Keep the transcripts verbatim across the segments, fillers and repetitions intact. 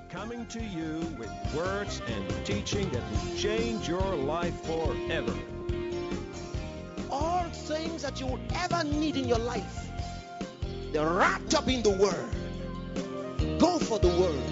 coming to you with words and teaching that will change your life forever. All things that you will ever need in your life, they're wrapped up in the Word. Go for the Word.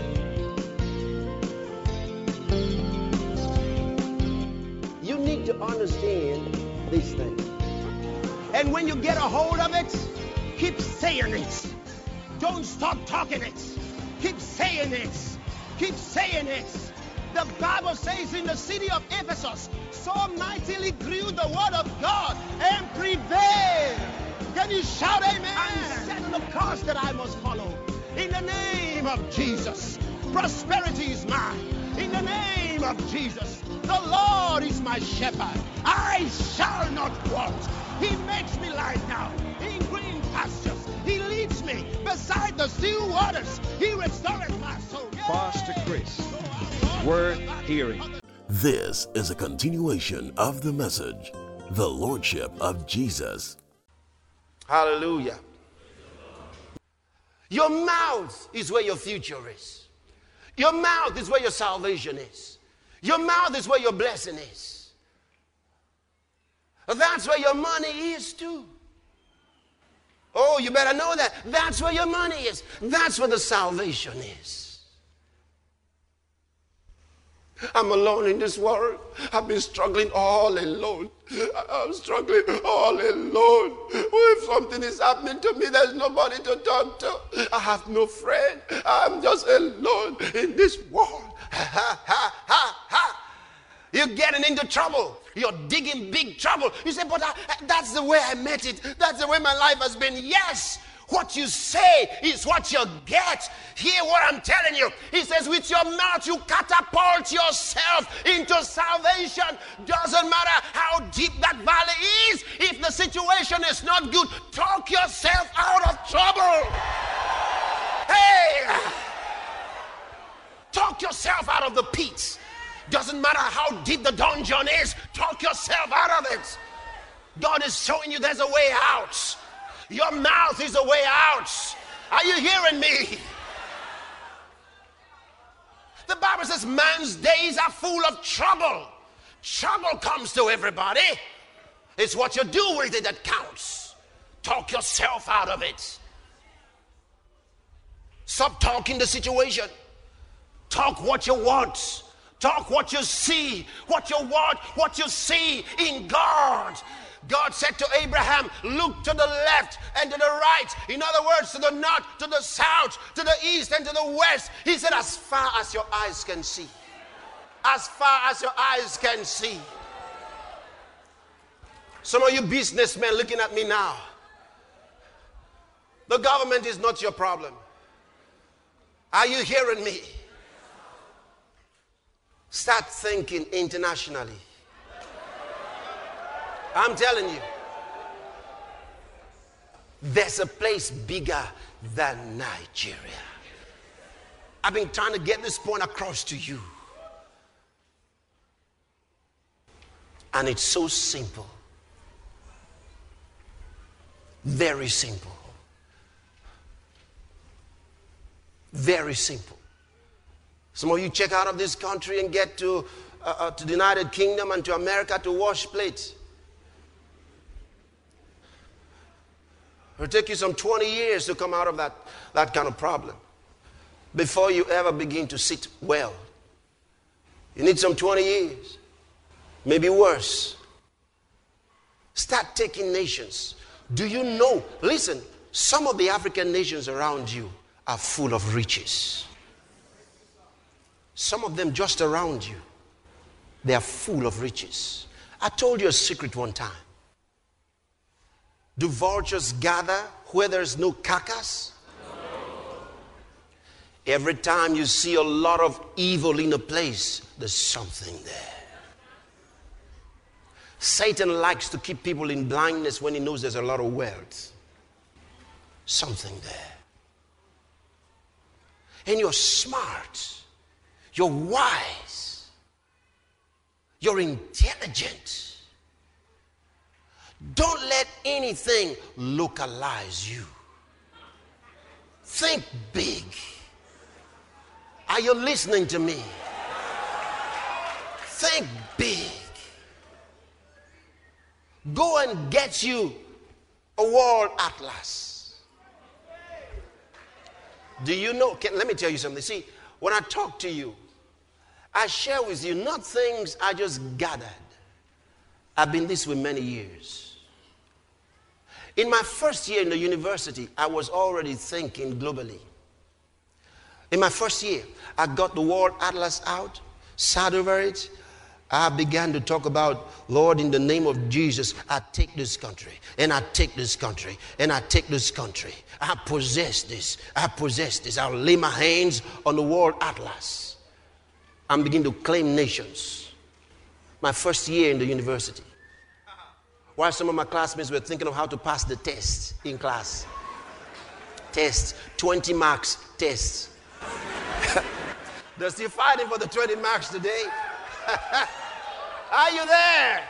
You need to understand these things. And when you get a hold of it, keep saying it. Don't stop talking it. Keep saying it. Keep saying it. The Bible says in the city of Ephesus, so mightily grew the word of God and prevailed. Can you shout amen? And set the course that I must follow. In the name of Jesus, prosperity is mine. In the name of Jesus, the Lord is my shepherd. I shall not want. He makes me lie down in green pastures. He leads me beside the still waters. He restores my soul. Yeah. Pastor Chris, worth hearing. This is a continuation of the message, the Lordship of Jesus. Hallelujah. Your mouth is where your future is. Your mouth is where your salvation is. Your mouth is where your blessing is. That's where your money is too. Oh, you better know that. That's where your money is. That's where the salvation is. I'm alone in this world. I've been struggling all alone. I'm struggling all alone. If something is happening to me, there's nobody to talk to. I have no friend. I'm just alone in this world. Ha, ha, ha, ha. You're getting into trouble. You're digging big trouble. You say, but I, that's the way I met it. That's the way my life has been. Yes. What you say is what you get. Hear what I'm telling you. He says, with your mouth you catapult yourself into salvation. Doesn't matter how deep that valley is. If the situation is not good, talk yourself out of trouble. Hey! Talk yourself out of the pit. Doesn't matter how deep the dungeon is. Talk yourself out of it. God is showing you there's a way out. Your mouth is a way out. Are you hearing me? The Bible says man's days are full of trouble. Trouble comes to everybody. It's what you do with it that counts. Talk yourself out of it. Stop talking the situation. Talk what you want. Talk what you see. What you want, what you see in God. God said to Abraham, look to the left and to the right. In other words, to the north, to the south, to the east and to the west. He said, as far as your eyes can see. As far as your eyes can see. Some of you businessmen looking at me now. The government is not your problem. Are you hearing me? Start thinking internationally. I'm telling you, there's a place bigger than Nigeria. I've been trying to get this point across to you. And it's so simple. Very simple. Very simple. Some of you check out of this country and get to, uh, uh, to the United Kingdom and to America to wash plates. It'll take you some twenty years to come out of that, that kind of problem before you ever begin to sit well. You need some twenty years, maybe worse. Start taking nations. Do you know, listen, some of the African nations around you are full of riches. Some of them just around you, they are full of riches. I told you a secret one time. Do vultures gather where there's no carcass? No. Every time you see a lot of evil in a place, there's something there. Satan likes to keep people in blindness when he knows there's a lot of wealth. Something there. And you're smart. You're wise. You're intelligent. Don't let anything localize you. Think big. Are you listening to me? Think big. Go and get you a world atlas. Do you know? Can, let me tell you something. See, when I talk to you, I share with you not things I just gathered. I've been this way many years. In my first year in the university, I was already thinking globally. In my first year, I got the World Atlas out, sat over it. I began to talk about, Lord, in the name of Jesus, I take this country, and I take this country, and I take this country. I possess this. I possess this. I'll lay my hands on the World Atlas and begin to claim nations. My first year in the university. While some of my classmates were thinking of how to pass the test in class. Test, twenty marks test. They're still fighting for the twenty marks today. Are you there?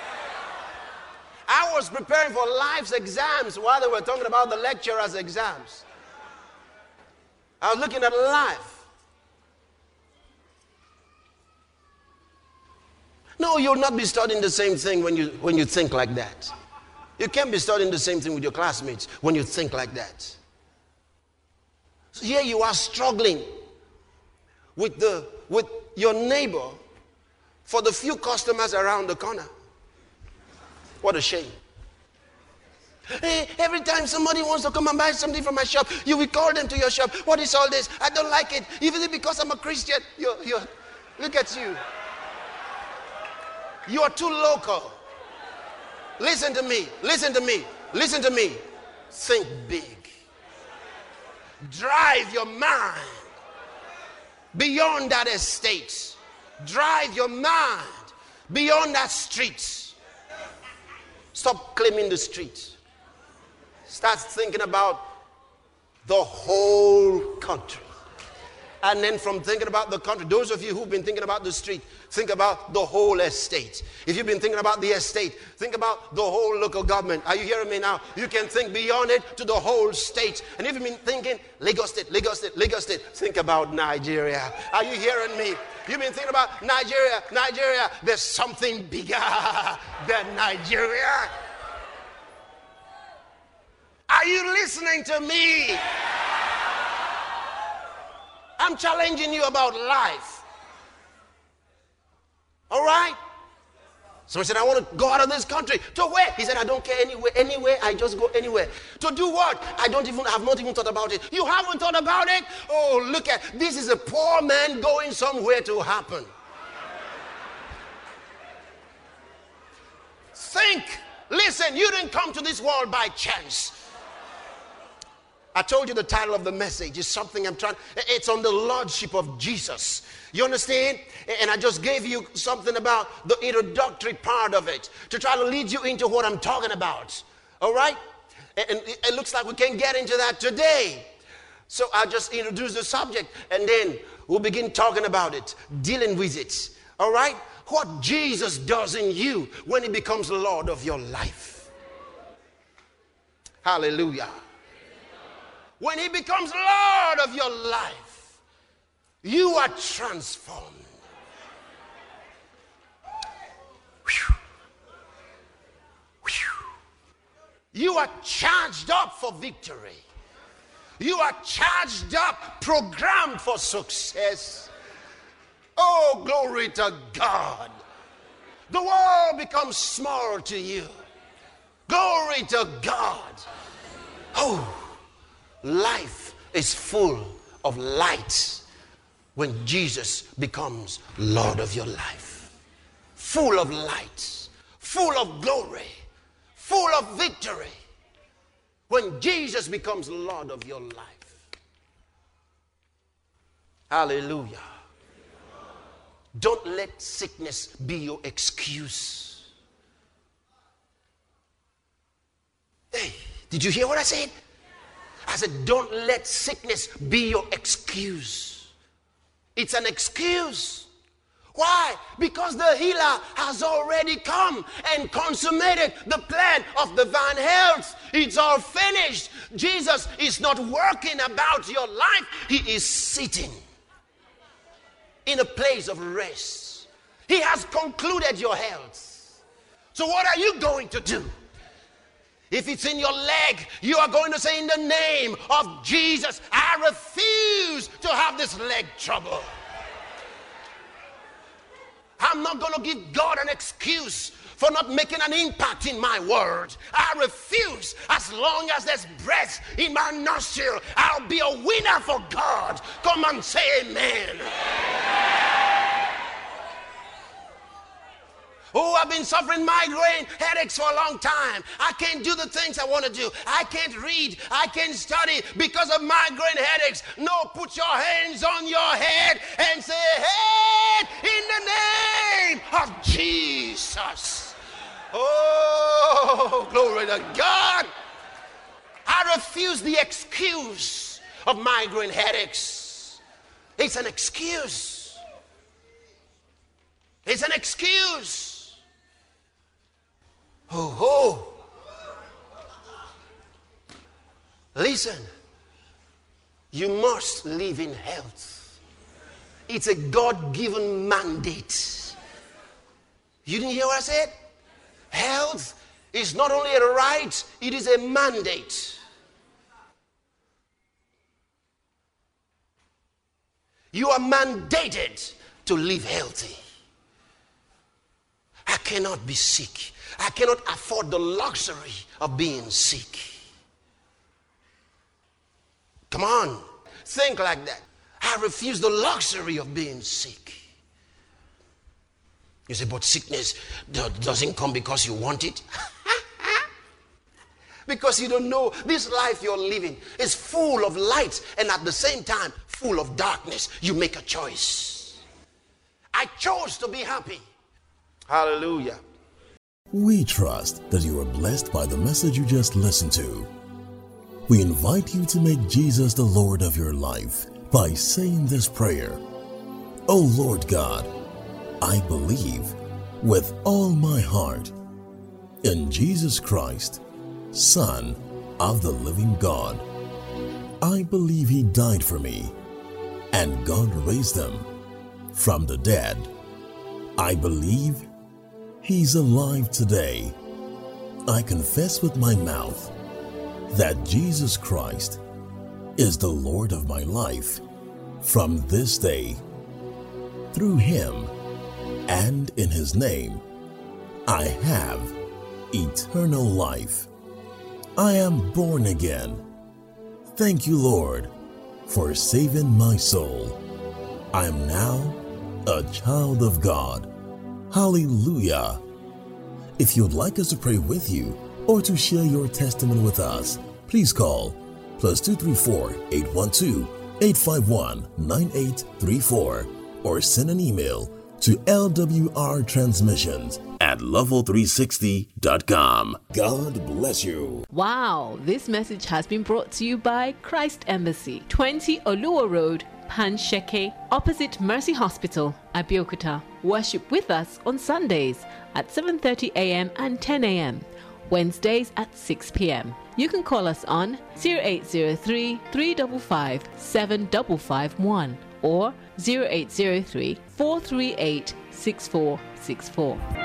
I was preparing for life's exams while they were talking about the lecturer's exams. I was looking at life. No, you'll not be studying the same thing when you, when you think like that. You can't be studying the same thing with your classmates when you think like that. So here you are struggling with, the, with your neighbor for the few customers around the corner. What a shame. Hey, every time somebody wants to come and buy something from my shop, you will call them to your shop. What is all this? I don't like it. Even because I'm a Christian. You're, you're, look at you. You are too local. Listen to me. Listen to me. Listen to me. Think big. Drive your mind beyond that estate. Drive your mind beyond that street. Stop claiming the street. Start thinking about the whole country. And then from thinking about the country, those of you who've been thinking about the street, think about the whole estate. If you've been thinking about the estate, think about the whole local government. Are you hearing me now? You can think beyond it to the whole state. And if you've been thinking Lagos State, Lagos State, Lagos State, think about Nigeria. Are you hearing me? You've been thinking about Nigeria, Nigeria. There's something bigger than Nigeria. Are you listening to me? I'm challenging you about life. All right? Somebody said, I want to go out of this country. To where? He said, I don't care anywhere. Anywhere, I just go anywhere. To do what? I don't even, have not even thought about it. You haven't thought about it? Oh, look at, this is a poor man going somewhere to happen. Think. Listen, you didn't come to this world by chance. I told you the title of the message is something I'm trying, it's on the Lordship of Jesus. You understand? And I just gave you something about the introductory part of it to try to lead you into what I'm talking about. All right? And it looks like we can't get into that today. So I'll just introduce the subject and then we'll begin talking about it, dealing with it. All right? What Jesus does in you when he becomes Lord of your life. Hallelujah. When he becomes Lord of your life, you are transformed. Whew. Whew. You are charged up for victory. You are charged up, programmed for success. Oh, glory to God. The world becomes small to you. Glory to God. Oh. Life is full of light when Jesus becomes Lord of your life. Full of light, full of glory, full of victory when Jesus becomes Lord of your life. Hallelujah. Don't let sickness be your excuse. Hey, did you hear what I said? I said, don't let sickness be your excuse. It's an excuse. Why? Because the healer has already come and consummated the plan of divine health. It's all finished. Jesus is not working about your life. He is sitting. in a place of rest. He has concluded your health. So what are you going to do? If it's in your leg, you are going to say, in the name of Jesus, I refuse to have this leg trouble. I'm not going to give God an excuse for not making an impact in my word. I refuse. As long as there's breath in my nostril, I'll be a winner for God. Come and say amen. Oh, I've been suffering migraine headaches for a long time. I can't do the things I want to do. I can't read. I can't study because of migraine headaches. No, put your hands on your head and say, head in the name of Jesus. Oh, glory to God. I refuse the excuse of migraine headaches. It's an excuse. It's an excuse. Oh, oh. Listen, you must live in health. It's a God-given mandate. You didn't hear what I said? Health is not only a right, it is a mandate. You are mandated to live healthy. I cannot be sick. I cannot afford the luxury of being sick. Come on, think like that. I refuse the luxury of being sick. You say, but sickness doesn't come because you want it. Because you don't know this life you're living is full of light and at the same time full of darkness. You make a choice. I chose to be happy. Hallelujah. We trust that you are blessed by the message you just listened to. We invite you to make Jesus the Lord of your life by saying this prayer. Oh Lord God, I believe with all my heart in Jesus Christ, Son of the living God. I believe He died for me and God raised Him from the dead. I believe He's alive today. I confess with my mouth that Jesus Christ is the Lord of my life from this day. Through Him and in His name, I have eternal life. I am born again. Thank you, Lord, for saving my soul. I am now a child of God. Hallelujah. If you'd like us to pray with you or to share your testimony with us, please call plus two three four, eight one two, eight five one, nine eight three four or send an email to L W R transmissions at level three sixty dot com. God bless you. Wow, this message has been brought to you by Christ Embassy, twenty Oluwa Road, Pansheke, opposite Mercy Hospital, Abeokuta. Worship with us on Sundays at seven thirty a.m. and ten a.m. Wednesdays at six p.m. You can call us on zero eight zero three, three five five, seven five five one or zero eight zero three, four three eight, six four six four.